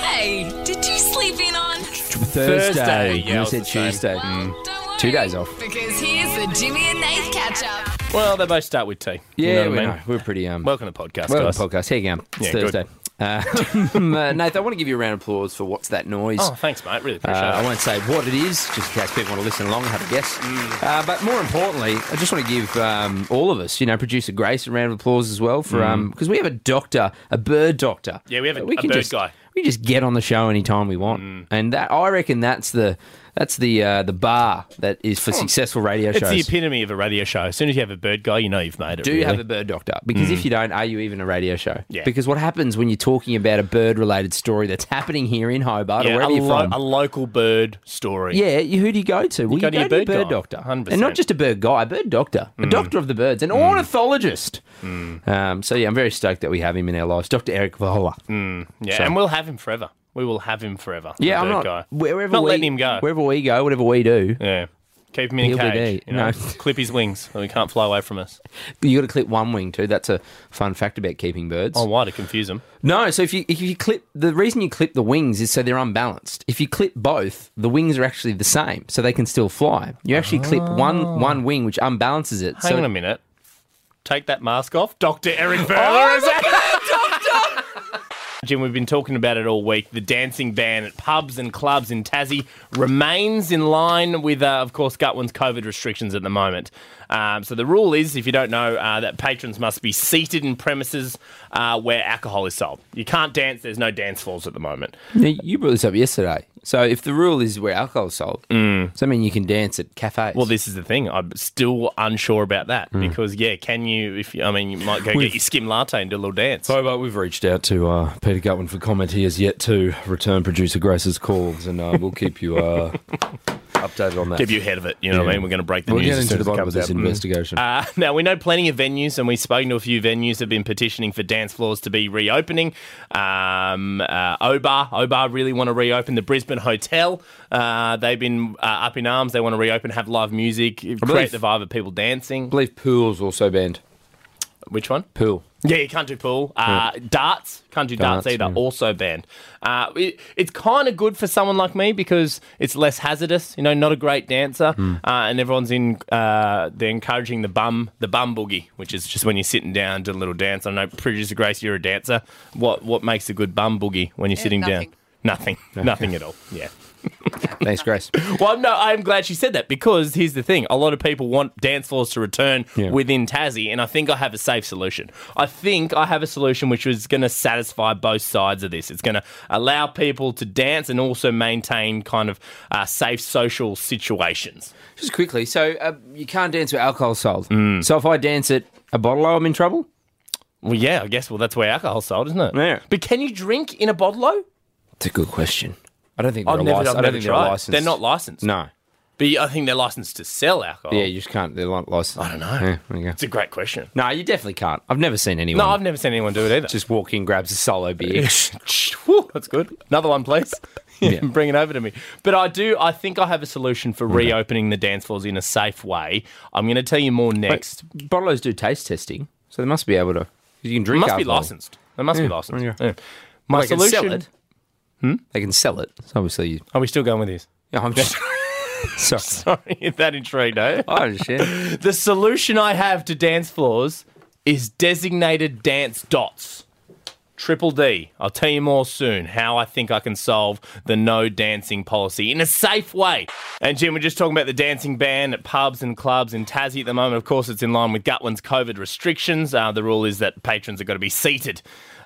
Hey, did you sleep in on? Thursday. Yeah, You said Tuesday. Don't worry, 2 days off. Because here's the Jimmy and Nath catch-up. Well, they both start with T. Yeah, You know what I mean? know. We're pretty... Welcome to the podcast, Welcome guys. to the podcast. Here you go. It's Yeah, good. Thursday. Nathan, I want to give you a round of applause for What's That Noise? Oh, thanks, mate. Really appreciate I it. won't say what it is, just in case people want to listen along and have a guess. But more importantly, I just want to give all of us, producer Grace, a round of applause as well for because we have a doctor, a bird doctor. Yeah, we have a can bird just, guy. We just get on the show anytime we want, and that I reckon that's the bar that is for successful radio It's shows. the epitome of a radio show. As soon as you have a bird guy, you know you've made it. Do you have a bird doctor? Because if you don't, are you even a radio show? Yeah. Because what happens when you're talking about a bird-related story that's happening here in Hobart or wherever you're from? a local bird story. Yeah, who do you go to? Well, go to your to bird guy, doctor. 100%. And not just a bird guy, a bird doctor. A doctor of the birds, an ornithologist. So, yeah, I'm very stoked that we have him in our lives. Dr. Eric Vahoa. Yeah, So- and we'll have him forever. We will have him forever. Yeah, the I'm bird not... guy. Wherever letting him go. Wherever we go, whatever we do, Yeah. Keep him in He'll a be cage. there. You know? No. Clip his wings so he can't fly away from us. you got to clip one wing too. That's a fun fact about keeping birds. Oh, why? To confuse him. No, so if you clip... The reason you clip the wings is so they're unbalanced. If you clip both, the wings are actually the same, so they can still fly. You actually clip one wing, which unbalances it. Hang on a minute. Take that mask off. Dr. Eric Verler, is that? Jim, we've been talking about it all week. The dancing ban at pubs and clubs in Tassie remains in line with, of course, Gutwin's COVID restrictions at the moment. So the rule is, if you don't know, that patrons must be seated in premises where alcohol is sold. You can't dance. There's no dance floors at the moment. Now, you brought this up yesterday. So if the rule is where alcohol is sold, does that mean you can dance at cafes? Well, this is the thing. I'm still unsure about that because, can you? You might go get your skim latte and do a little dance. Hobart, we've reached out to Peter Gutwin for comment. He has yet to return producer Grace's calls, and we'll keep you updated on that. Keep you ahead of it. You know what I mean? We're going to break the We'll news get as into soon the as it bottom of comes this out. investigation. Now, we know plenty of venues, and we've spoken to a few venues that have been petitioning for dance floors to be reopening. Obar really want to reopen. The Brisbane Hotel, they've been up in arms. They want to reopen, have live music, create the vibe of people dancing. I believe pool's also banned. Which one? Pool. Yeah, you can't do pool. Darts, can't do darts either, yeah. also banned. It's kind of good for someone like me because it's less hazardous, not a great dancer, and everyone's they're encouraging the bum boogie, which is just when you're sitting down, do a little dance. I know, Producer Grace, you're a dancer. What makes a good bum boogie when you're sitting down? Nothing. Nothing at all, yeah. Thanks, Grace. Well, no, I'm glad she said that because here's the thing. A lot of people want dance floors to return within Tassie, and I think I have a safe solution. I think I have a solution which is going to satisfy both sides of this. It's going to allow people to dance and also maintain kind of safe social situations. Just quickly, so you can't dance where alcohol's sold. So if I dance at a bottle-o, I'm in trouble? Well, yeah, I guess. Well, that's where alcohol's sold, isn't it? Yeah. But can you drink in a bottle-o? It's a good question. I don't think they're I've never licensed. tried. They're not licensed. No. But I think they're licensed to sell alcohol. Yeah, you just can't. They're not licensed. I don't know. Yeah, there you go. It's a great question. No, you definitely can't. I've never seen anyone No, I've never seen anyone do it either. just walk in, grabs a solo beer. Whew, that's good. Another one, please. Yeah. Bring it over to me. But I think I have a solution for reopening the dance floors in a safe way. I'm going to tell you more next. Bottle-os do taste testing, so they must be able to. You can It drink must be alcohol. licensed. It must be licensed. yeah. Yeah. My They can solution... sell it. They can sell it. So obviously, Are we still going with this? I'm just. Sorry. Sorry, that intrigued, eh? I understand. The solution I have to dance floors is designated dance dots. Triple D. I'll tell you more soon how I think I can solve the no dancing policy in a safe way. And Jim, we're just talking about the dancing ban at pubs and clubs in Tassie at the moment. Of course, it's in line with Gutwin's COVID restrictions. The rule is that patrons have got to be seated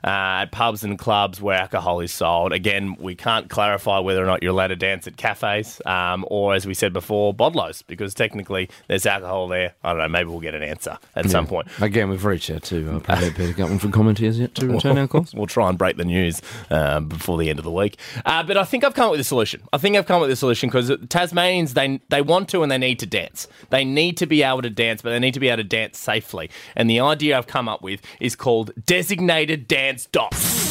at pubs and clubs where alcohol is sold. Again, we can't clarify whether or not you're allowed to dance at cafes or, as we said before, bottle-os, because technically there's alcohol there. I don't know, maybe we'll get an answer at some point. Again, we've reached out to Peter Gutwin for comment. He has yet to return our calls. We'll try and break the news before the end of the week. But I think I've come up with a solution. Because Tasmanians, they want to and they need to dance. They need to be able to dance, but they need to be able to dance safely. And the idea I've come up with is called designated dance dots.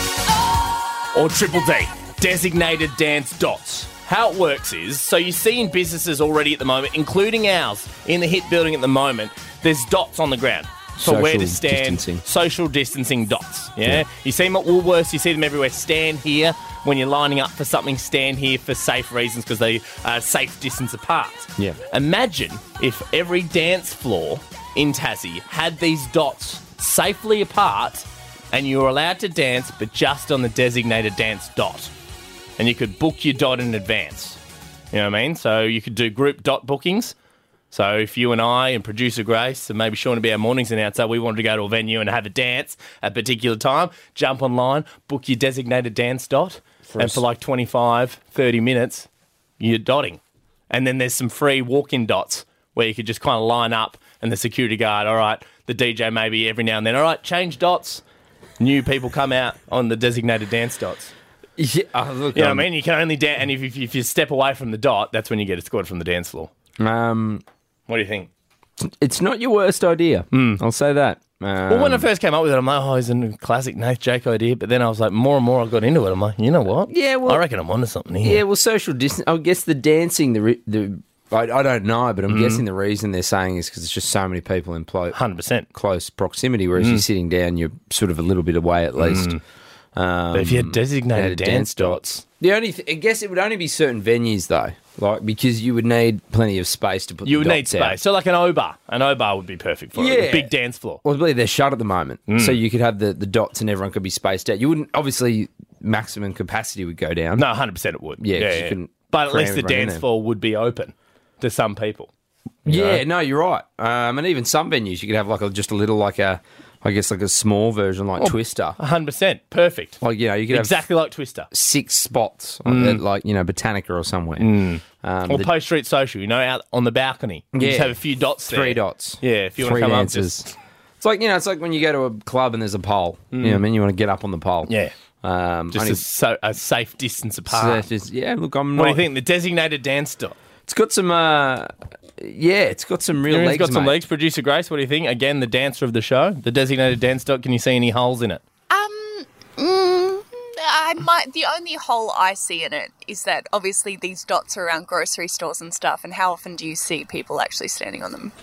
Or Triple D, designated dance dots. How it works is, so you see in businesses already at the moment, including ours, in the HIT building at the moment, there's dots on the ground. for where Social to stand. distancing. Social distancing dots. Yeah? You see them at Woolworths, you see them everywhere. Stand here. When you're lining up for something, stand here for safe reasons because they are safe distance apart. Yeah. Imagine if every dance floor in Tassie had these dots safely apart and you were allowed to dance but just on the designated dance dot. And you could book your dot in advance. You know what I mean? So you could do group dot bookings. So if you and I and producer Grace and maybe Sean would be our mornings announcer, we wanted to go to a venue and have a dance at a particular time, jump online, book your designated dance dot, and for like 25, 30 minutes, you're dotting. And then there's some free walk-in dots where you could just kind of line up and the security guard, all right, the DJ maybe every now and then, all right, change dots. New people come out on the designated dance dots. Yeah, look, You know what I mean? You can only dance, and if you step away from the dot, that's when you get escorted from the dance floor. What do you think? It's not your worst idea. I'll say that. Well, when I first came up with it, I'm like, oh, it's a classic Nath Jake idea. But then I was like, more and more I got into it. I'm like, you know what? Yeah, well- I reckon I'm onto something here. Yeah, well, social distance. I guess the dancing, I don't know, but I'm guessing the reason they're saying is because there's just so many people in 100%. close proximity, whereas you're sitting down, you're sort of a little bit away at least. But if you had designated dance dots. The only, I guess it would only be certain venues though, like because you would need plenty of space to put. You the would need dots out. space. So like an O-bar. An O-bar would be perfect for it. Yeah. A big dance floor. Well, I believe they're shut at the moment, so you could have the dots and everyone could be spaced out. You wouldn't, obviously, maximum capacity would go down. No, 100% it would. Yeah, 'cause you couldn't But at cram least the everyone in dance there. floor would be open to some people. Yeah, no, you're right. And even some venues, you could have like just a little, like a small version, like Twister. 100%. Perfect. Like, you know, you could Exactly like Twister. have 6 spots, at, like, you know, Botanica or somewhere. Or Post Street Social, you know, out on the balcony. You just Yeah. have a few dots there. 3 dots. Yeah, if you want 3 to come dancers. up, just... It's like, you know, it's like when you go to a club and there's a pole. You know what I mean? You want to get up on the pole. Yeah. Just Just a safe distance apart. yeah, look, I'm What not... do you think? The designated dance dot. It's got some, it's got some real It's legs, got some mate. legs. Producer Grace, what do you think? Again, the dancer of the show, the designated dance dot. Can you see any holes in it? The only hole I see in it is that obviously these dots are around grocery stores and stuff, and how often do you see people actually standing on them?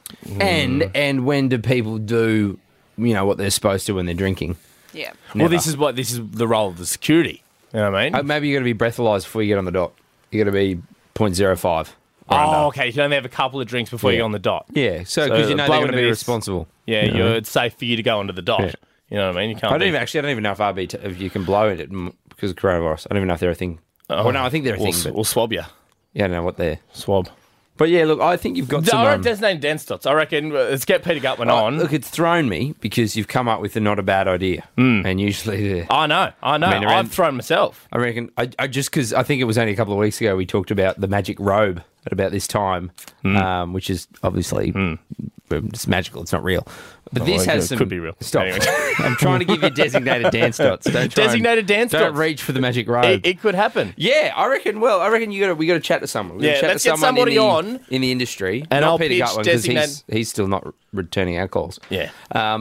And when do people do, you know, what they're supposed to when they're drinking? Yeah. Well, this is the role of the security. You know what I mean? Maybe you got to be breathalyzed before you get on the dot. You got to be 0.05. Oh, okay. You can only have a couple of drinks before you Yeah. go on the dot. Yeah, so because you know they're blow going to into be this. responsible. Yeah, it's safe for you to go onto the dot. Yeah. You know what I mean? You can't. I don't even know if if you can blow it because of coronavirus. I don't even know if they're a thing. Well, no, I think they're a thing, but We'll swab you. yeah, I don't know what they're. Swab. But yeah, look, I think you've got some. All right, designated dance dots. I reckon let's get Peter Gutman on. Look, it's thrown me because you've come up with a not a bad idea, and usually I know. mean, around- I've thrown myself. I reckon I just because I think it was only a couple of weeks ago we talked about the magic robe at about this time, which is obviously it's magical. It's not real, but this well, has it some. could be real. Stop! Anyway. I'm trying to give you designated dance dots. Don't try Designated dance Don't dots. reach for the magic robe. It could happen. Yeah, I reckon. Well, I reckon we got to chat to someone. We gotta Yeah, chat let's to get someone somebody on. in the industry, And not I'll Peter pitch Gutwin because designated- he's still not returning our calls. Yeah.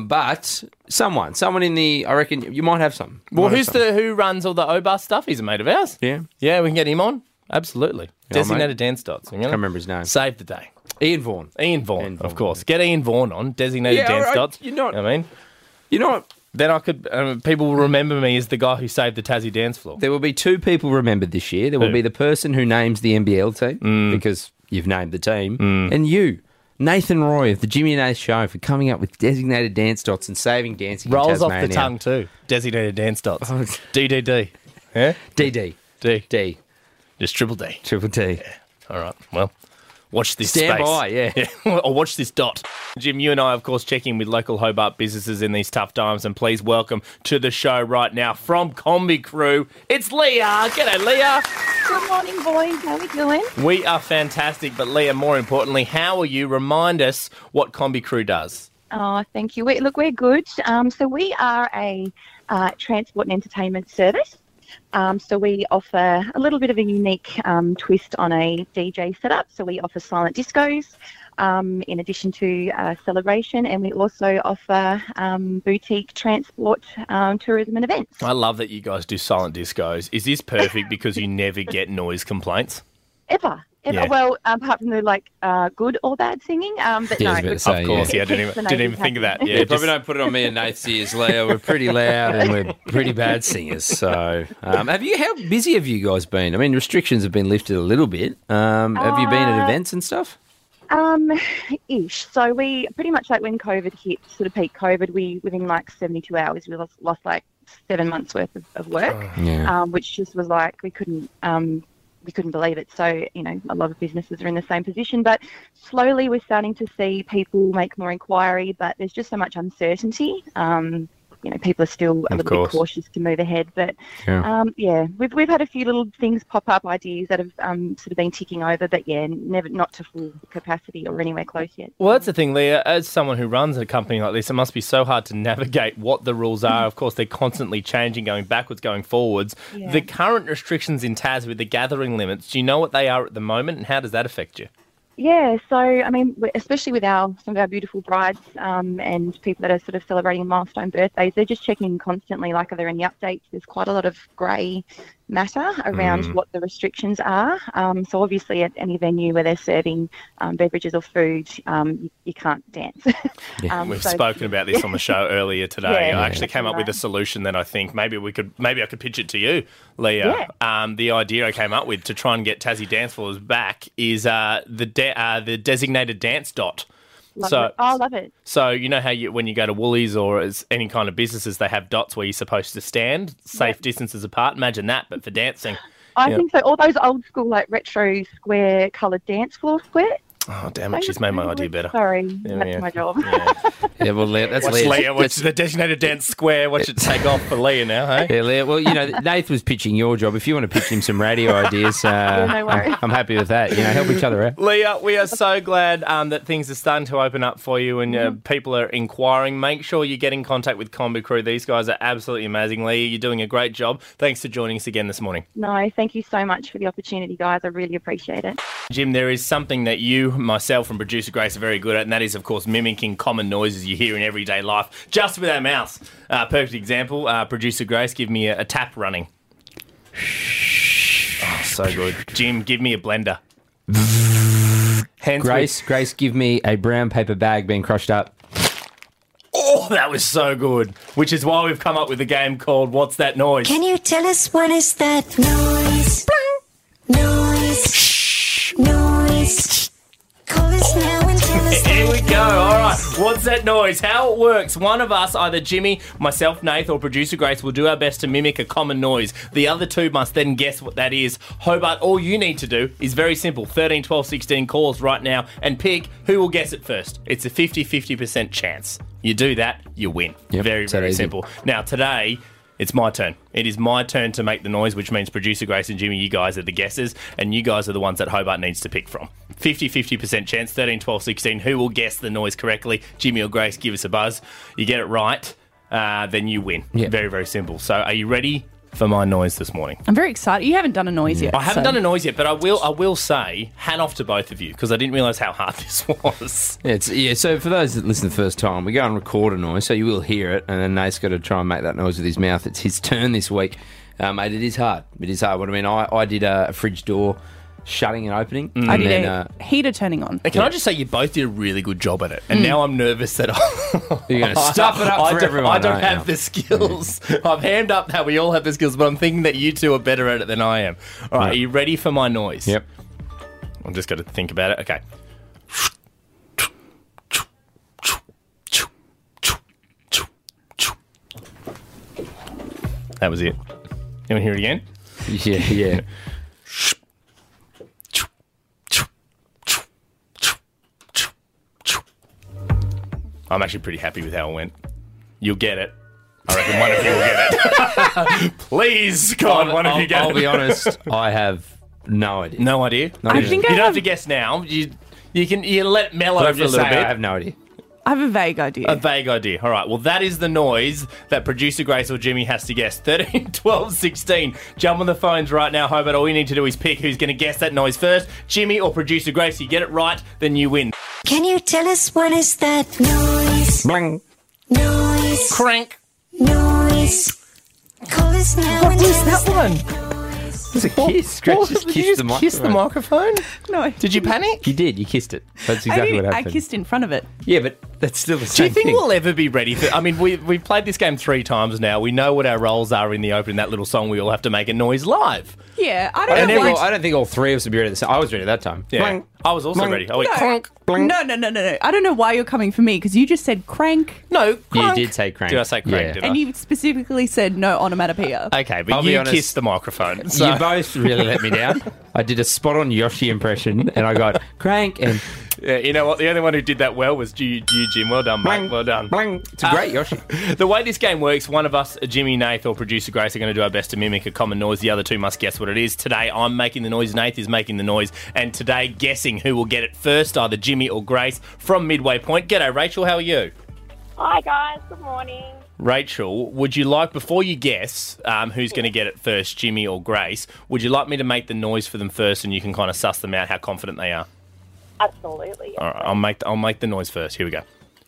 But someone in the. I reckon you might have some. Well, who runs all the O-Bar stuff? He's a mate of ours. Yeah. Yeah, we can get him on. Absolutely. Yeah, Designated mate. dance dots. Can't remember his name. Save the day. Ian Vaughan. Ian Vaughan, Ian Vaughan, of course. Get Ian Vaughan on. Designated Yeah, dance all right, dots. you're not- You know what I mean? You know what? Then I could. People will remember me as the guy who saved the Tassie dance floor. There will be 2 people remembered this year. There will Who? be the person who names the NBL team because you've named the team, and you, Nathan Roy of the Jimmy and Nath Show, for coming up with designated dance dots and saving dancing. Rolls in off the Tasmania. tongue too. Designated dance dots. Oh. DDD. Yeah. DD. D. D. Just triple D. Triple T. All right. Well, watch this Stand space. by, yeah. Or watch this dot. Jim, you and I, of course, checking with local Hobart businesses in these tough times. And please welcome to the show right now from Combi Crew, it's Leah. G'day, Leah. Good morning, boys. How are we doing? We are fantastic. But Leah, more importantly, how are you? Remind us what Combi Crew does. Oh, thank you. We're good. So we are a transport and entertainment service. So we offer a little bit of a unique twist on a DJ setup. So we offer silent discos in addition to celebration, and we also offer boutique transport, tourism and events. I love that you guys do silent discos. Is this perfect because you never get noise complaints? Ever. Yeah. Well, apart from the good or bad singing, but Yeah, I no. was about to but- say, Of course, yeah. yeah, didn't even think of that. Yeah, Yeah, probably don't put it on me and Nate's ears, Leo. We're pretty loud and we're pretty bad singers. So, how busy have you guys been? I mean, restrictions have been lifted a little bit. Have you been at events and stuff? Ish. So we pretty much like when COVID hit, sort of peak COVID, we within like 72 hours we lost like 7 months worth of work, Yeah. which just was like we couldn't believe it. So a lot of businesses are in the same position, but slowly we're starting to see people make more inquiry. But there's just so much uncertainty. People are still a little bit cautious to move ahead. But we've had a few little things pop up, ideas that have sort of been ticking over, but not to full capacity or anywhere close yet. Well, that's the thing, Leah. As someone who runs a company like this, it must be so hard to navigate what the rules are. Of course, they're constantly changing, going backwards, going forwards. Yeah. The current restrictions in Tas with the gathering limits, do you know what they are at the moment and how does that affect you? Yeah, so I mean, especially with some of our beautiful brides and people that are sort of celebrating milestone birthdays, they're just checking in constantly, like, are there any updates? There's quite a lot of grey matter around what the restrictions are. So obviously at any venue where they're serving beverages or food, you can't dance. We've spoken about this on the show earlier today. Yeah, I actually came up with a solution that I think maybe I could pitch it to you, Leah. The idea I came up with to try and get Tassie dance floors back is the designated dance dot. I love it. So you know how when you go to Woolies or as any kind of businesses, they have dots where you're supposed to stand safe distances apart. Imagine that, but for dancing. I think so. All those old school, like retro square coloured dance floor square. Oh, damn it. She's made my idea better. Sorry, that's my job. Yeah, well, Leah, that's Watch Leah. Watch the designated dance square. Watch it take off for Leah now, hey? Yeah, Leah. Well, Nath was pitching your job. If you want to pitch him some radio ideas, no worries. I'm happy with that. Help each other out. Leah, we are so glad that things are starting to open up for you and people are inquiring. Make sure you get in contact with Combi Crew. These guys are absolutely amazing. Leah, you're doing a great job. Thanks for joining us again this morning. No, thank you so much for the opportunity, guys. I really appreciate it. Jim, there is something that you, myself, and producer Grace are very good at, and that is, of course, mimicking common noises you hear in everyday life, just with our mouths. Perfect example, producer Grace, give me a tap running. Oh, so good. Jim, give me a blender. Grace, give me a brown paper bag being crushed up. Oh, that was so good. Which is why we've come up with a game called What's That Noise? Can you tell us what is that noise? Noise. Shh. Noise. Call us now and tell us. Here we go. All right. What's that noise? How it works. One of us, either Jimmy, myself, Nath, or producer Grace, will do our best to mimic a common noise. The other two must then guess what that is. Hobart, all you need to do is very simple. 13, 12, 16 calls right now and pick who will guess it first. It's a 50% chance. You do that, you win. Yep, Very, so very easy. simple. Now, today, it's my turn. It is my turn to make the noise, which means producer Grace and Jimmy, you guys are the guessers, and you guys are the ones that Hobart needs to pick from. 50% chance, 13, 12, 16. Who will guess the noise correctly? Jimmy or Grace, give us a buzz. You get it right, then you win. Yep. Very, very simple. So are you ready for my noise this morning? I'm very excited. You haven't done a noise yet. I haven't so- done a noise yet, but I will say, hat off to both of you, because I didn't realise how hard this was. So for those that listen the first time, we go and record a noise, so you will hear it, and then Nate's got to try and make that noise with his mouth. It's his turn this week. Mate, it is hard. It is hard. What I mean, I did a fridge door shutting and opening. I And did then, a heater turning on. And can I just say, you both did a really good job at it, and now I'm nervous that You're going to stuff it up for everyone. I don't aren't have you? the skills. I've hammed up how we all have the skills, but I'm thinking that you two are better at it than I am. All right, Are you ready for my noise? Yep. I'm just going to think about it. Okay. That was it. You want to hear it again? Yeah. I'm actually pretty happy with how it went. You'll get it. I reckon one of you will get it. Please, God, one of you get it. I'll be honest, I have no idea. No idea? I think You I don't have have to guess now. You can let it mellow But for a just little say bit. I have no idea. I have a vague idea. A vague idea. All right. Well, that is the noise that producer Grace or Jimmy has to guess. 13, 12, 16. Jump on the phones right now, Hobart. All you need to do is pick who's going to guess that noise first. Jimmy or producer Grace. You get it right, then you win. Can you tell us what is that noise? Bling. Noise. Crank. Noise. Call us now and tell us that one? It's a kiss. Grace just Did kissed you the just kiss the microphone. microphone? No. Did you panic? You did. You kissed it. That's I, exactly what didn't, I happened. kissed in front of it. Yeah, but that's still the Do you same think thing. we'll ever be ready for... I mean, we've played this game 3 times now. We know what our roles are in the opening. That little song, we all have to make a noise live. Yeah, I I don't know why. don't think all three of us would be ready. I was ready that time. Yeah. Blang. I was also Blang. ready. I went No. clunk, blang. No. I don't know why you're coming for me because you just said crank No, You clunk. did say crank. Did I say crank? Yeah. Did I? and you specifically said no onomatopoeia. Okay, but I'll be you honest, kissed the microphone. So. You both really let me down. I did a spot-on Yoshi impression, and I got crank and Yeah, you know what? The only one who did that well was you, Jim. Well done, mate. blang. Well done. Blang. It's a great Yoshi. The way this game works, one of us, Jimmy, Nath, or producer Grace, are going to do our best to mimic a common noise. The other two must guess what it is. Today, I'm making the noise, Nath is making the noise, and today, guessing who will get it first, either Jimmy or Grace, from Midway Point. G'day, Rachel. How are you? Hi guys, good morning. Rachel, would you like, before you guess who's going to get it first, Jimmy or Grace, would you like me to make the noise for them first and you can kind of suss them out how confident they are? Absolutely. All right, I'll make the noise first. Here we go.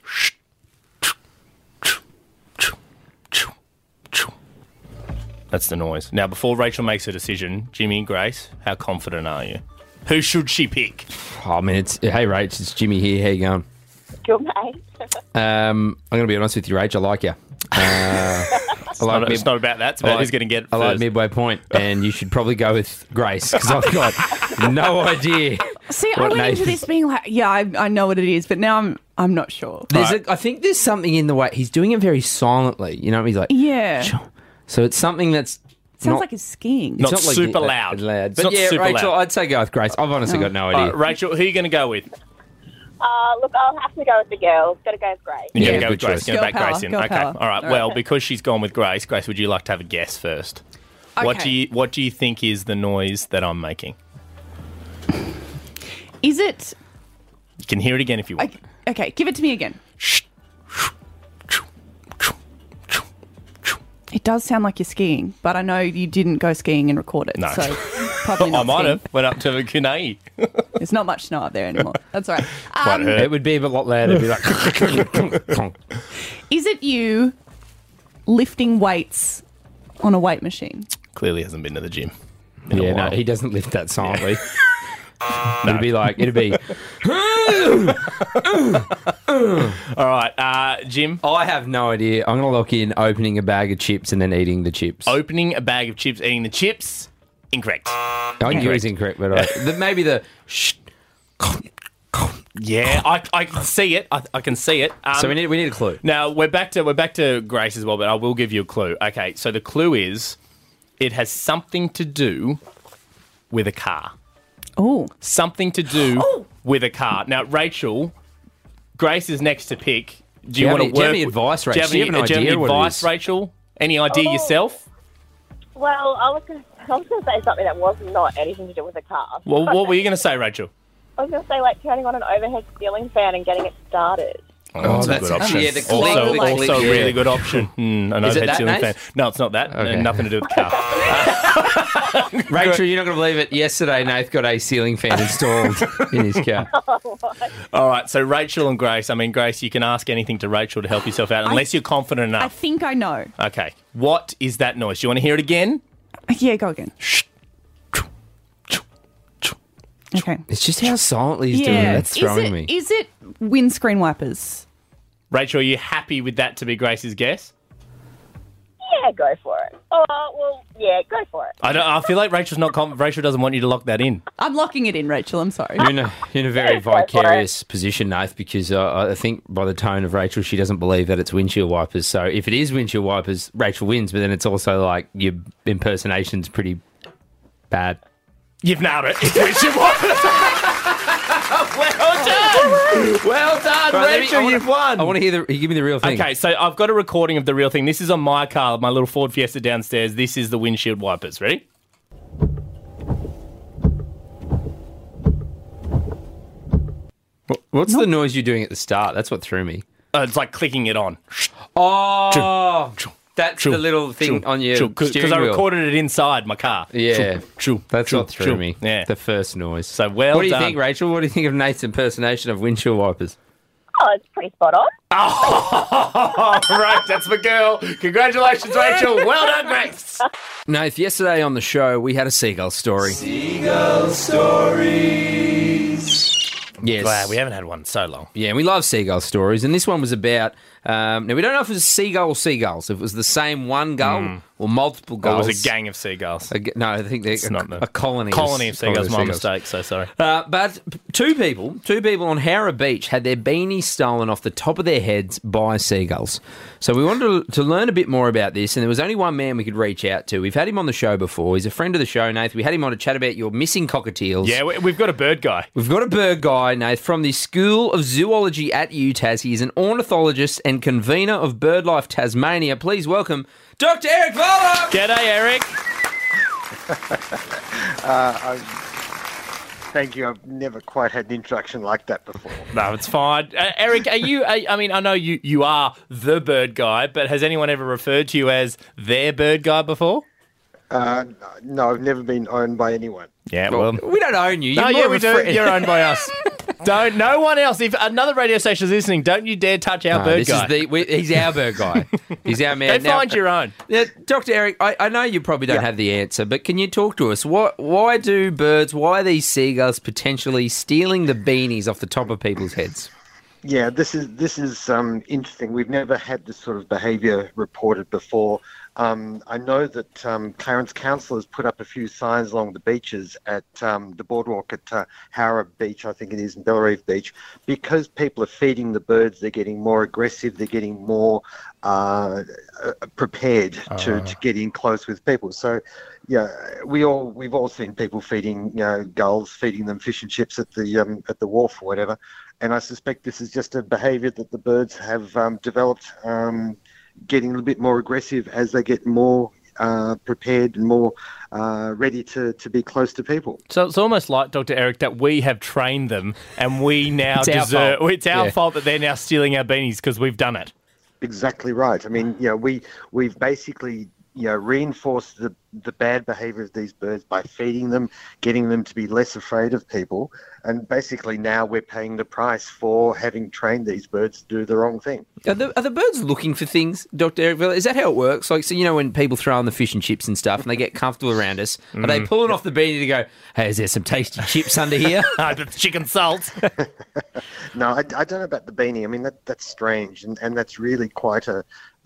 That's the noise. Now, before Rachel makes her decision, Jimmy and Grace, how confident are you? Who should she pick? Oh, I mean, hey, Rach, it's Jimmy here. How you going? Good mate. I'm going to be honest with you, Rach. I like you. It's not about that. It's about who's going to get it I like first. Midway Point, and you should probably go with Grace because I've got no idea. See, I What went into Nathan- this being like, yeah, I know what it is, but now I'm not sure. I think there's something in the way he's doing it very silently. You know, he's like, Yeah. so it's something that's Sounds not like it's skiing. Not it's super loud. Loud. It's But not yeah, super Rachel, loud. I'd say go with Grace. I've honestly got no idea. Rachel, who are you going to go with? Look, I'll have to go with the girls. Got to go with Grace. You're Yeah, going to go good with Grace. choice. You're going to Girl back Grace power, in. girl Okay. power. All right. Well, because she's gone with Grace, would you like to have a guess first? Okay. What do you think is the noise that I'm making? Is it... You can hear it again if you want. Okay, give it to me again. It does sound like you're skiing, but I know you didn't go skiing and record it, No. so probably not I might skiing. have. Went up to the Kunai. There's not much snow up there anymore. That's all right. Quite hurt. It would be a lot louder. It'd be like, Is it you lifting weights on a weight machine? Clearly hasn't been to the gym. in a yeah, no, while. he doesn't lift that silently. It'd be like, it'd be. All right, Jim. I have no idea. I'm going to lock in opening a bag of chips and then eating the chips. Opening a bag of chips, eating the chips. Incorrect. I think it was incorrect, but maybe the. Yeah, I can see it. I can see it. So we need a clue. Now we're back to Grace as well, but I will give you a clue. Okay, so the clue is it has something to do with a car. Oh, Something to do with a car. Now, Rachel, Grace is next to pick. Do you have want to any- do you have work? any advice, Do you have Rach? Do you have an do you have idea any what it advice, is? Rachel? Any idea yourself? Well, I was going to say something that was not anything to do with a car. Well, what were you going to say, Rachel? I was going to say, like, turning on an overhead ceiling fan and getting it started. Oh, that's a good option. yeah, the click, also, the click, also yeah. really good option. An Is it overhead that, ceiling Nate? fan. No, it's not that. Okay. Nothing to do with the car. Rachel, you're not going to believe it. Yesterday, Nath got a ceiling fan installed in his car. All right, so Rachel and Grace. I mean, Grace, you can ask anything to Rachel to help yourself out, unless you're confident I enough. think I know. Okay, what is that noise? Do you want to hear it again? Yeah, go again. Okay. It's just how silently he's doing it. That's throwing me. Is it windscreen wipers? Rachel, are you happy with that to be Grace's guess? Yeah, go for it. Oh, well, yeah, go for it. I feel like Rachel's not confident. Rachel doesn't want you to lock that in. I'm locking it in, Rachel. I'm sorry. You're in a very Go for it. vicarious position, Nath, because I think by the tone of Rachel, she doesn't believe that it's windshield wipers. So if it is windshield wipers, Rachel wins, but then it's also like your impersonation's pretty bad. You've nailed it. It's windshield wipers. Well done. Well done, Right, Rachel. You've won. I want to hear give me the real thing. Okay, so I've got a recording of the real thing. This is on my car, my little Ford Fiesta downstairs. This is the windshield wipers. Ready? What's the noise you're doing at the start? That's what threw me. It's like clicking it on. Oh, that's the little thing on your Because steering I wheel. recorded it inside my car. Yeah, Choo, that's choo, what threw choo. me. Yeah. The first noise. So well What do you done. think, Rachel? What do you think of Nate's impersonation of windshield wipers? Oh, it's pretty spot on. Oh, right, that's my girl. Congratulations, Rachel. Well done, Grace. Nath, yesterday on the show, we had a seagull story. Yes. Glad we haven't had one in so long. Yeah, and we love seagull stories, and this one was about... now, we don't know if it was a seagull or seagulls, if it was the same one gull or multiple Or gulls. it was a gang of seagulls. No, I think they're a colony. Colony of seagulls, my mistake, so sorry. But two people on Howrah Beach had their beanies stolen off the top of their heads by seagulls. So we wanted to learn a bit more about this, and there was only one man we could reach out to. We've had him on the show before. He's a friend of the show, Nath. We had him on to chat about your missing cockatiels. Yeah, we've got a bird guy. We've got a bird guy, Nath, from the School of Zoology at UTAS. He is an ornithologist and convener of BirdLife Tasmania. Please welcome Dr. Eric Voller. G'day, Eric. Thank you. I've never quite had an introduction like that before. No, it's fine. Eric, are you... I mean, I know you are the bird guy, but has anyone ever referred to you as their bird guy before? No, I've never been owned by anyone. Yeah, well... We don't own you. You're No, more yeah, of we a do. friend. You're owned by us. Don't. No one else. If another radio station is listening, don't you dare touch our bird guy. He's our bird guy. He's our man. Go find your own. Yeah, Dr. Eric, I know you probably don't have the answer, but can you talk to us? Why do birds, why are these seagulls potentially stealing the beanies off the top of people's heads? Yeah, this is interesting. We've never had this sort of behaviour reported before. I know that Clarence Council has put up a few signs along the beaches at the boardwalk at Howrah Beach, I think it is, and Bellerive Beach. Because people are feeding the birds, they're getting more aggressive, they're getting more prepared to get in close with people. So, yeah, we've all seen people feeding gulls, feeding them fish and chips at the wharf or whatever. And I suspect this is just a behaviour that the birds have developed, getting a little bit more aggressive as they get more prepared and more ready to be close to people. So it's almost like, Dr. Eric, that we have trained them and we now deserve... It's our fault that they're now stealing our beanies because we've done it. Exactly right. I mean, we've basically... reinforce the bad behaviour of these birds by feeding them, getting them to be less afraid of people, and basically now we're paying the price for having trained these birds to do the wrong thing. Are the birds looking for things, Dr. Eric? Is that how it works? Like, so when people throw on the fish and chips and stuff and they get comfortable around us, are they pulling off the beanie to go, hey, is there some tasty chips under here? The chicken salt. No, I don't know about the beanie. I mean, that's strange, and that's really quite an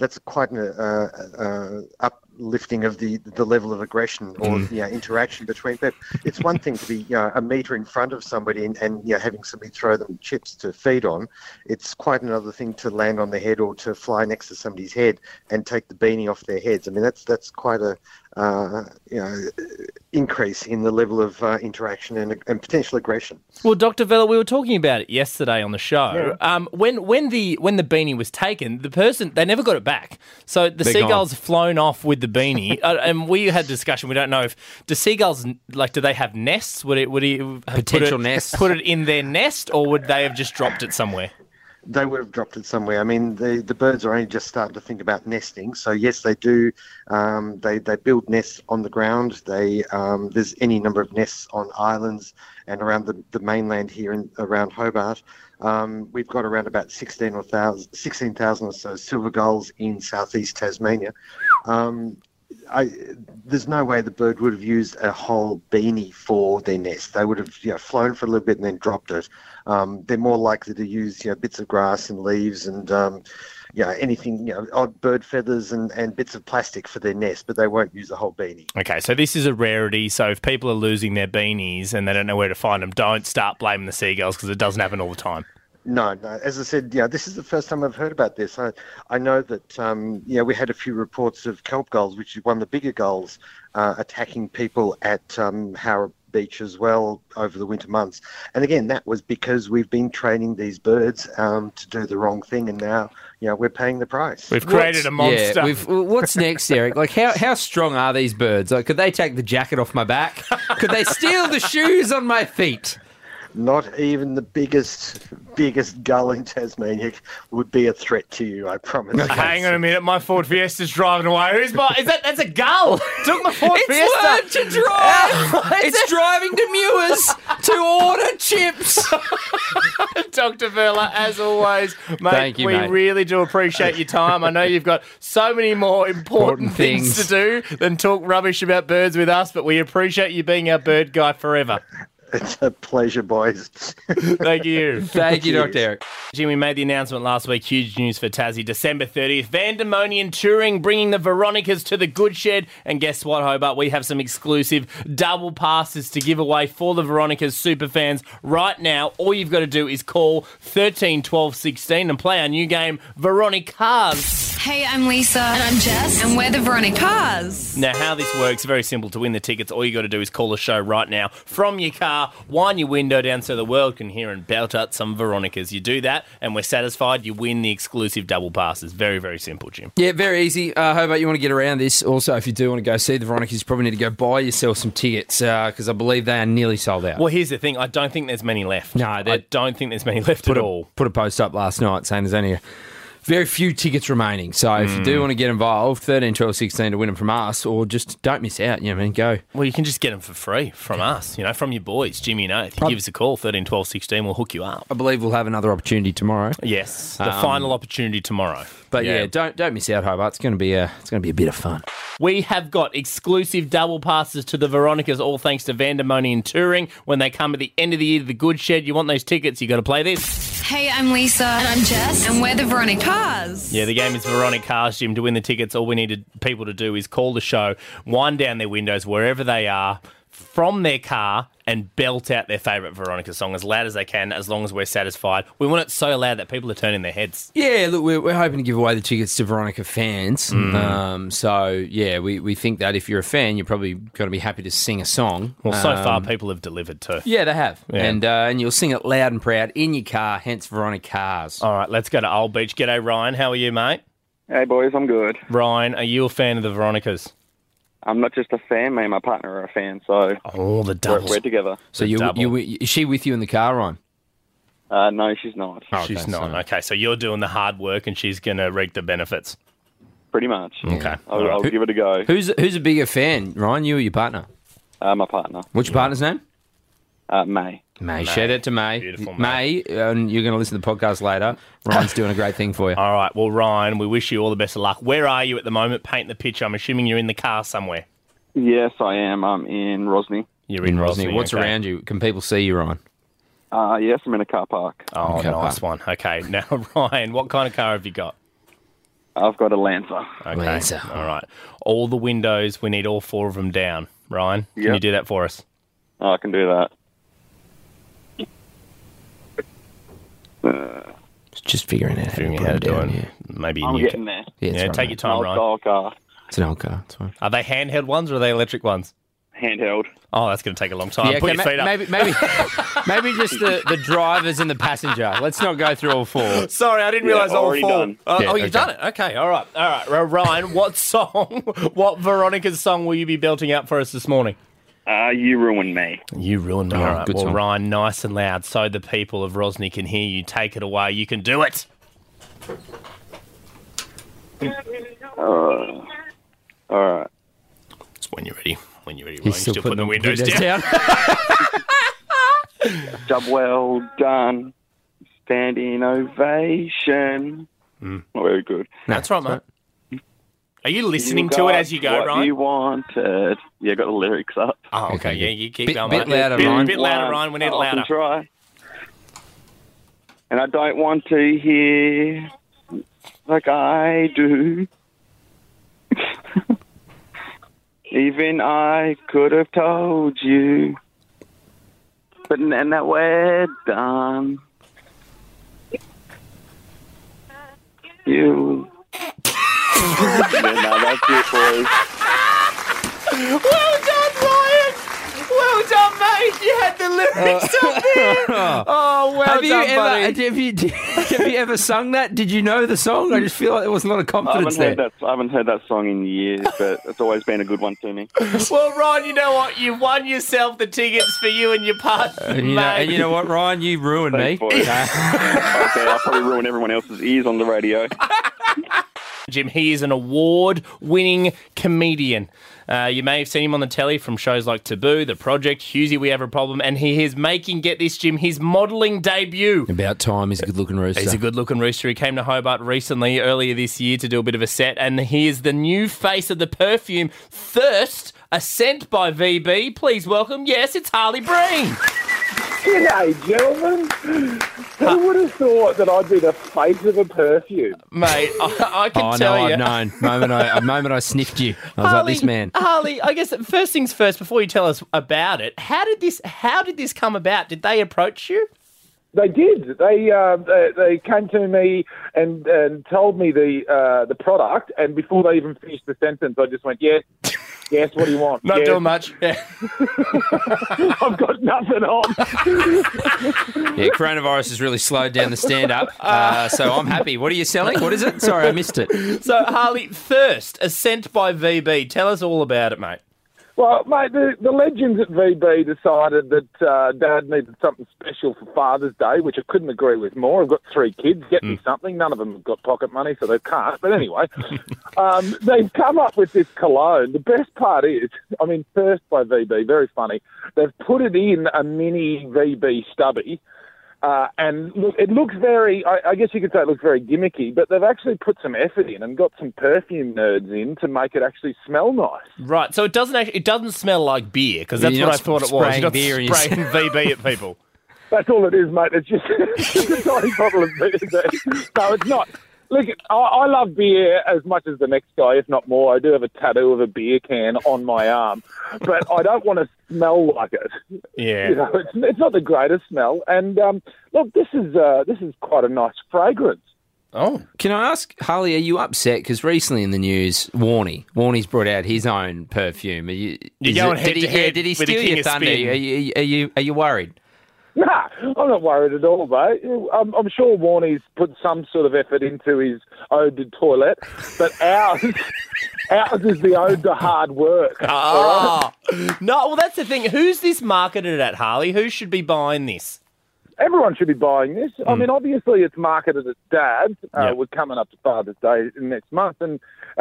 uplifting of the level of aggression or interaction between people. It's one thing to be a metre in front of somebody and having somebody throw them chips to feed on. It's quite another thing to land on their head or to fly next to somebody's head and take the beanie off their heads. I mean, that's quite a increase in the level of interaction and potential aggression. Well, Dr. Vella, we were talking about it yesterday on the show. Yeah. When the beanie was taken, the person, they never got it back. So the seagulls have flown off with the beanie, and we had a discussion. We don't know do seagulls, do they have nests? Would he have Potential nests. put it in their nest, or would they have just dropped it somewhere? They would have dropped it somewhere. I mean, the birds are only just starting to think about nesting. So yes, they do. They build nests on the ground. There's any number of nests on islands and around the mainland here around Hobart. We've got around about 16,000 or so silver gulls in southeast Tasmania. There's no way the bird would have used a whole beanie for their nest. They would have flown for a little bit and then dropped it. They're more likely to use bits of grass and leaves and anything, odd bird feathers and bits of plastic for their nest, but they won't use a whole beanie. Okay, so this is a rarity. So if people are losing their beanies and they don't know where to find them, don't start blaming the seagulls because it doesn't happen all the time. No. As I said, this is the first time I've heard about this. I know that, we had a few reports of kelp gulls, which is one of the bigger gulls, attacking people at Howrah Beach as well over the winter months. And again, that was because we've been training these birds to do the wrong thing, and now, we're paying the price. We've created a monster. Yeah, what's next, Eric? Like, how strong are these birds? Like, could they take the jacket off my back? Could they steal the shoes on my feet? Not even the biggest gull in Tasmania would be a threat to you, I promise. Hang on a minute, my Ford Fiesta's driving away. That's a gull. Took my Ford Fiesta. It's learned to drive. It's driving to Mewers to order chips. Dr. Verla, as always, mate, Thank you, we mate. really do appreciate your time. I know you've got so many more important things to do than talk rubbish about birds with us, but we appreciate you being our bird guy forever. It's a pleasure, boys. Thank you. Thank you, Dr. Eric. Jim, we made the announcement last week. Huge news for Tassie. December 30th, Vandemonian Touring bringing the Veronicas to the Good Shed. And guess what, Hobart? We have some exclusive double passes to give away for the Veronicas superfans right now. All you've got to do is call 13 12 16 and play our new game, Veronicas. Hey, I'm Lisa. And I'm Jess. And we're the Veronicas. Now, how this works, very simple. To win the tickets, all you got to do is call the show right now from your car, wind your window down so the world can hear and belt out some Veronicas. You do that, and we're satisfied, you win the exclusive double passes. Very, very simple, Jim. Yeah, very easy. Hobart, you want to get around this. Also, if you do want to go see the Veronicas, you probably need to go buy yourself some tickets because I believe they are nearly sold out. Well, here's the thing. I don't think there's many left. No, I don't think there's many left at all. Put a post up last night saying there's only very few tickets remaining. So if you do want to get involved, 13, 12, 16 to win them from us, or just don't miss out. You know what I mean? Go. Well, you can just get them for free from us, from your boys, Jimmy and Oath. You give us a call, 13, 12, 16, we'll hook you up. I believe we'll have another opportunity tomorrow. Yes, the final opportunity tomorrow. But yeah, don't miss out, Hobart. It's going to be a bit of fun. We have got exclusive double passes to the Veronicas, all thanks to Vandemonian Touring. When they come at the end of the year to the Good Shed, you want those tickets, you got to play this. Hey, I'm Lisa. And I'm Jess. And we're the Veronicas. Yeah, the game is Veronicas, Jim. To win the tickets, all we need people to do is call the show, wind down their windows wherever they are, from their car, and belt out their favourite Veronica song as loud as they can, as long as we're satisfied. We want it so loud that people are turning their heads. Yeah, look, we're hoping to give away the tickets to Veronica fans. So, yeah, we think that if you're a fan, you're probably going to be happy to sing a song. Well, so far, people have delivered too. Yeah, they have. Yeah. And you'll sing it loud and proud in your car, hence Veronicas. All right, let's go to Old Beach. G'day, Ryan. How are you, mate? Hey, boys, I'm good. Ryan, are you a fan of the Veronicas? I'm not just a fan, me and my partner are a fan, so the doubles. we're together. So is she with you in the car, Ryan? No, she's not. She's not. Okay, so you're doing the hard work and she's going to reap the benefits. Pretty much. Okay. I'll give it a go. Who's a bigger fan, Ryan, you or your partner? My partner. What's your partner's name? May. May. Shout out to May. Beautiful, May, and you're going to listen to the podcast later. Ryan's doing a great thing for you. All right, well, Ryan, we wish you all the best of luck. Where are you at the moment? Paint the picture. I'm assuming you're in the car somewhere. Yes, I am. I'm in Rosny. You're in Rosny. What's okay. around you? Can people see you, Ryan? Yes, I'm in a car park. Oh, Okay, nice one. Okay, now, Ryan, what kind of car have you got? I've got a Lancer. Okay. Lancer. All right. All the windows, we need all four of them down. Ryan, can Yep. you do that for us? I can do that. Just figuring out Figuring how out how to to put do them it. down. Yeah. Maybe a I'm new getting there. Yeah, it's Yeah, right, take mate. your time, Old Ryan. style car. It's an old car. It's fine. Are they handheld ones or are they electric ones? Handheld. Oh, that's going to take a long time. Yeah, Put okay, your feet up. maybe just the drivers and the passenger. Let's not go through all four. Sorry, I didn't Yeah, realise all already four. done. Oh, Yeah, you've okay. done it. Okay, all right. Ryan, what Veronica's song will you be belting out for us this morning? You ruined me. You ruined me. Oh, All right. good Well, song. Ryan, nice and loud so the people of Rosny can hear you. Take it away. You can do it. All right. It's when you're ready. When you're ready, Ryan. He's still putting the windows down. Job well done. Standing ovation. Not very good. That's right, mate. Are you listening to it as you go, what Ryan? you wanted. Yeah, got the lyrics up. Oh, okay. Okay, Yeah, good. you keep Bit- going. bit mate. louder, Ryan. Bit louder, Ryan. We need it I louder. can try. And I don't want to hear like I do. Even I could have told you. But then that we're done. You. Yeah, no, that's it, boys. Well done, Ryan. Well Well done, mate. You had the lyrics up there. Oh, well done, buddy. Have you ever sung that? Did you know the song? I just feel like there was a lot of confidence there. I haven't heard that song in years, but it's always been a good one to me. Well, Ryan, you know what? You won yourself the tickets for you and your partner, And you know what, Ryan? You ruined me. Thanks, boys. Okay, I'll probably ruin everyone else's ears on the radio. Jim, he is an award-winning comedian. You may have seen him on the telly from shows like Taboo, The Project, Hughesy, We Have a Problem, and he is making, get this, Jim, his modelling debut. About time. He's a good-looking rooster. He's a good-looking rooster. He came to Hobart recently, earlier this year, to do a bit of a set, and he is the new face of the perfume Thirst, a scent by VB. Please welcome, yes, it's Harley Breen. G'day, gentlemen. Who would have thought that I'd be the face of a perfume? Mate, I can tell you. I've known. The moment I sniffed you, I was like, this man. Harley, I guess first things first, before you tell us about it, how did this come about? Did they approach you? They did. They came to me and told me the product, and before they even finished the sentence, I just went, yes, what do you want? Not doing much. Yeah. I've got nothing on. Yeah, coronavirus has really slowed down the stand-up, so I'm happy. What are you selling? What is it? Sorry, I missed it. So, Harley, Thirst, a scent by VB. Tell us all about it, mate. Well, mate, the legends at VB decided that Dad needed something special for Father's Day, which I couldn't agree with more. I've got 3 kids. Get me something. None of them have got pocket money, so they can't. But anyway, they've come up with this cologne. The best part is, Thirst by VB, very funny. They've put it in a mini VB stubby. And look, it looks very, I guess you could say it looks very gimmicky, but they've actually put some effort in and got some perfume nerds in to make it actually smell nice. Right, so it doesn't smell like beer, because that's what I thought it was. You're not spraying VB at people. That's all it is, mate. It's just a tiny bottle of VB. No, it's not. Look, I love beer as much as the next guy, if not more. I do have a tattoo of a beer can on my arm, but I don't want to smell like it. Yeah, you know, it's not the greatest smell. And look, this is quite a nice fragrance. Oh, can I ask, Harley, are you upset because recently in the news, Warnie's brought out his own perfume? You're going head to head. Did he with the steal King your of thunder? Spin. Are you worried? Nah, I'm not worried at all, mate. I'm sure Warnie's put some sort of effort into his ode to toilet, but ours is the ode to hard work. No, well, that's the thing. Who's this marketed at, Harley? Who should be buying this? Everyone should be buying this. I mean, obviously it's marketed at Dad's. We're coming up to Father's Day next month, and,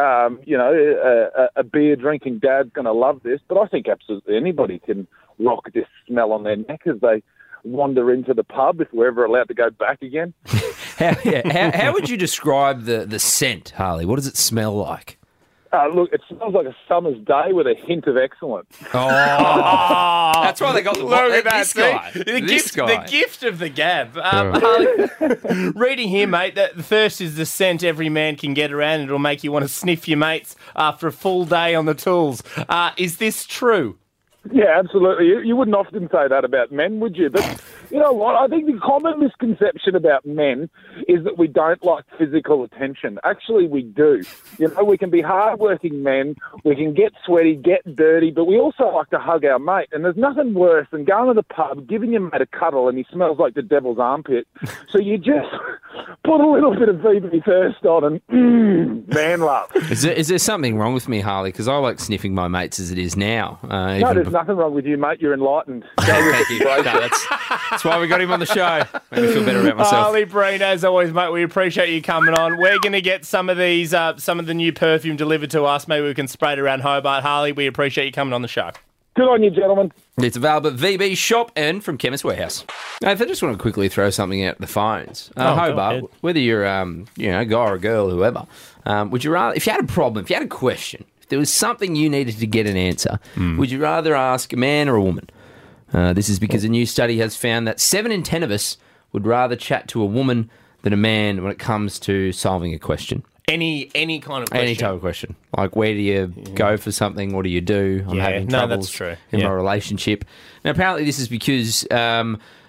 a beer-drinking dad's going to love this, but I think absolutely anybody can rock this smell on their neck as they wander into the pub, if we're ever allowed to go back again. How would you describe the scent, Harley? What does it smell like? Look, it smells like a summer's day with a hint of excellence. Oh, that's why they got Look at that, this guy. The gift of the gab. Harley, reading here, mate, that the Thirst is the scent every man can get around, and it'll make you want to sniff your mates after a full day on the tools. Is this true? Yeah, absolutely. You wouldn't often say that about men, would you? But you know what? I think the common misconception about men is that we don't like physical attention. Actually, we do. You know, we can be hard-working men, we can get sweaty, get dirty, but we also like to hug our mate. And there's nothing worse than going to the pub, giving your mate a cuddle, and he smells like the devil's armpit. So you just put a little bit of VB Thirst on and man love. Is there something wrong with me, Harley? Because I like sniffing my mates as it is now. No, there's nothing wrong with you, mate. You're enlightened. Thank you. No, that's why we got him on the show. Made me feel better about myself. Harley Breen, as always, mate, we appreciate you coming on. We're going to get some of these, some of the new perfume delivered to us. Maybe we can spray it around Hobart. Harley, we appreciate you coming on the show. Good on you, gentlemen. It's available at VB Shop and from Chemist Warehouse. Now, if I just want to quickly throw something out the phones, Hobart, whether you're a guy or a girl, whoever, would you rather, if you had a problem, if you had a question, if there was something you needed to get an answer, would you rather ask a man or a woman? This is because a new study has found that 7 in 10 of us would rather chat to a woman than a man when it comes to solving a question. Any kind of question. Any type of question. Like, where do you go for something? What do you do? I'm having troubles that's true. in my relationship. Now, apparently this is because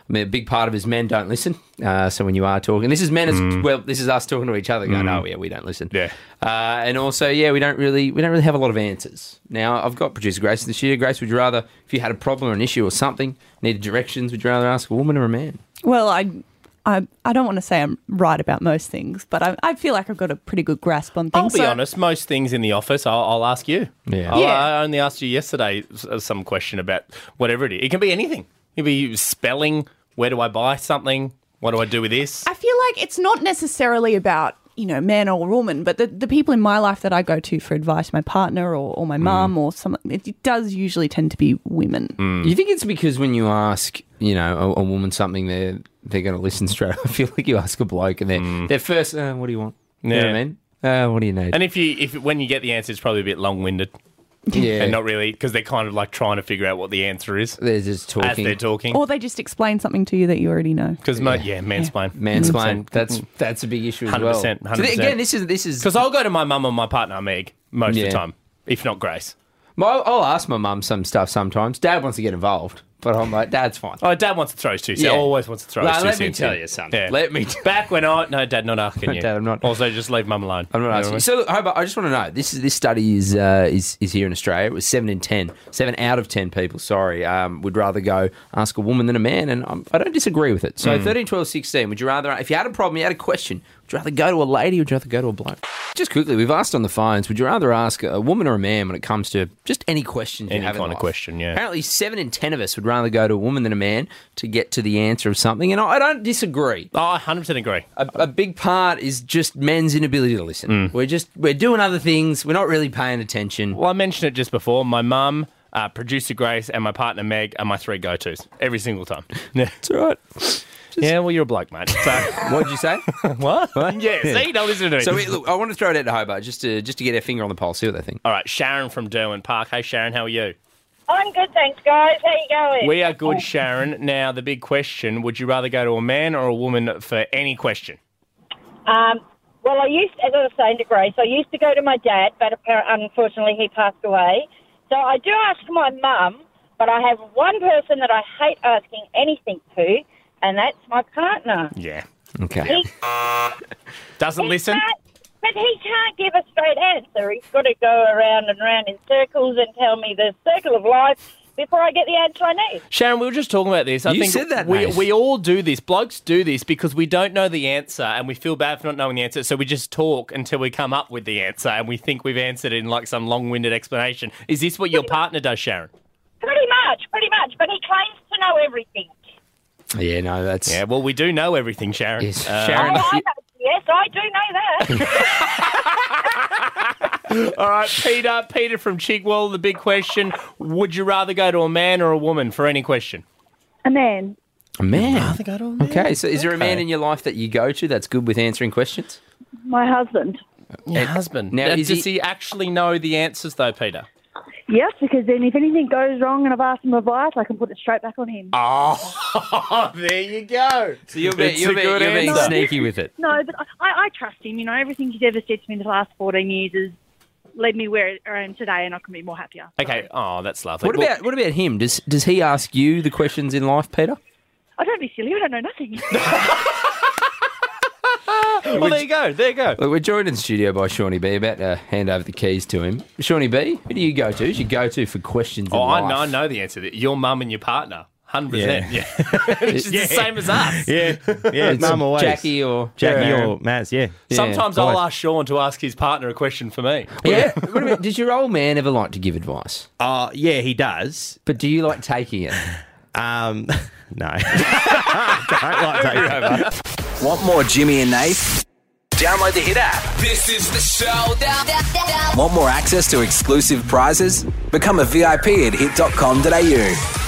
I mean, a big part of it is men don't listen. So when you are talking, this is men as well. This is us talking to each other, going, "Oh yeah, we don't listen." Yeah. And also, we don't really have a lot of answers. Now, I've got producer Grace this year. Grace, would you rather, if you had a problem or an issue or something, needed directions, would you rather ask a woman or a man? Well, I don't want to say I'm right about most things, but I feel like I've got a pretty good grasp on things. I'll be honest, most things in the office, I'll ask you. Yeah. I only asked you yesterday some question about whatever it is. It can be anything. It can be spelling, where do I buy something, what do I do with this? I feel like it's not necessarily about, man or woman, but the people in my life that I go to for advice, my partner or my mum or something, it does usually tend to be women. You think it's because when you ask, a woman something, they're going to listen straight? I feel like you ask a bloke and they're first, what do you want? You know what I mean? What do you need? And if when you get the answer, it's probably a bit long-winded. Yeah. And not really, because they're kind of like trying to figure out what the answer is. They're just talking. As they're talking. Or they just explain something to you that you already know. Because, mansplain. Mansplain. That's a big issue as well. 100%. So again, this is because I'll go to my mum or my partner, Meg, most of the time, if not Grace. Well, I'll ask my mum some stuff sometimes. Dad wants to get involved, but I'm like, Dad's fine. Oh, Dad wants to throw his 2 cents. Always wants to throw his 2 cents. Let me tell you something. Yeah. Let me. Back when no, Dad, not asking you. Dad, I'm not. Also, just leave Mum alone. I'm not asking you. So, look, Hobart, I just want to know. This study is here in Australia. It was 7 out of 10 people, would rather go ask a woman than a man, and I don't disagree with it. So 13, 12, 16, would you rather, if you had a problem, you had a question, would you rather go to a lady or would you rather go to a bloke? Just quickly, we've asked on the phones, would you rather ask a woman or a man when it comes to just any questions you have in life? Any kind of question, yeah. Apparently 7 in 10 of us would rather go to a woman than a man to get to the answer of something, and I don't disagree. Oh, I 100% agree. A big part is just men's inability to listen. We're doing other things. We're not really paying attention. Well, I mentioned it just before. My mum, producer Grace, and my partner Meg are my 3 go-tos every single time. That's all right. Yeah, well, you're a bloke, mate. So, what did you say? What? Yeah, see, don't listen to me. So, look, I want to throw it out to Hobart just to get our finger on the pulse, see what they think. All right, Sharon from Derwent Park. Hey, Sharon, how are you? I'm good, thanks, guys. How you going? We are good, Sharon. Now, the big question, would you rather go to a man or a woman for any question? Well, as I was saying to Grace, I used to go to my dad, but unfortunately he passed away. So I do ask my mum, but I have one person that I hate asking anything to, and that's my partner. Yeah. Okay. Doesn't listen? But he can't give a straight answer. He's got to go around and round in circles and tell me the circle of life before I get the answer I need. Sharon, we were just talking about this. I think said that, we all do this. Blokes do this because we don't know the answer and we feel bad for not knowing the answer, so we just talk until we come up with the answer and we think we've answered it in like some long-winded explanation. Is this what your partner does, Sharon? Pretty much. But he claims to know everything. Yeah, no, that's... Yeah, well, we do know everything, Sharon. Yes, Sharon. Yes, I do know that. All right, Peter from Chigwell, the big question. Would you rather go to a man or a woman for any question? A man. A man? Rather go to a man. Okay, so is there a man in your life that you go to that's good with answering questions? My husband. Your husband. Now, Does he actually know the answers, though, Peter? Yes, because then if anything goes wrong and I've asked him advice, I can put it straight back on him. Oh, there you go. So you're being sneaky with it. No, but I trust him. You know, everything he's ever said to me in the last 14 years has led me where I am today, and I couldn't be more happier. Okay. Oh, that's lovely. What about him? Does he ask you the questions in life, Peter? I don't be silly. I don't know nothing. Well, there you go. Look, we're joined in the studio by Shawnee B. About to hand over the keys to him. Shawnee B, who do you go to? Who's your go-to for questions in life? I know the answer. Your mum and your partner. 100%. Yeah. Which is the same as us. Yeah, it's mum always. Jackie or Maz, yeah. Sometimes I'll ask Sean to ask his partner a question for me. Yeah. What about, does your old man ever like to give advice? Yeah, he does. But do you like taking it? No. Don't like taking it. Want more Jimmy and Nath? Download the Hit app. This is the showdown. Want more access to exclusive prizes? Become a VIP at hit.com.au.